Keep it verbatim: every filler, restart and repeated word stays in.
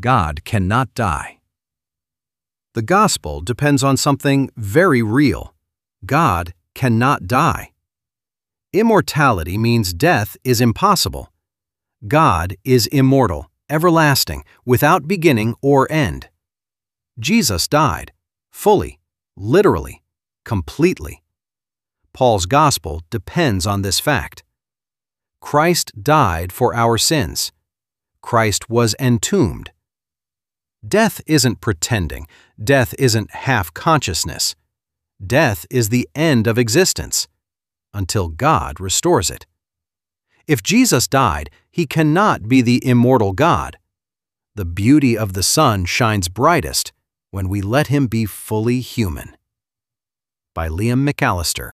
God cannot die. The gospel depends on something very real. God cannot die. Immortality means death is impossible. God is immortal, everlasting, without beginning or end. Jesus died, fully, literally, completely. Paul's gospel depends on this fact. Christ died for our sins. Christ was entombed. Death isn't pretending. Death isn't half-consciousness. Death is the end of existence, until God restores it. If Jesus died, he cannot be the immortal God. The beauty of the sun shines brightest when we let him be fully human. By Liam McAllister.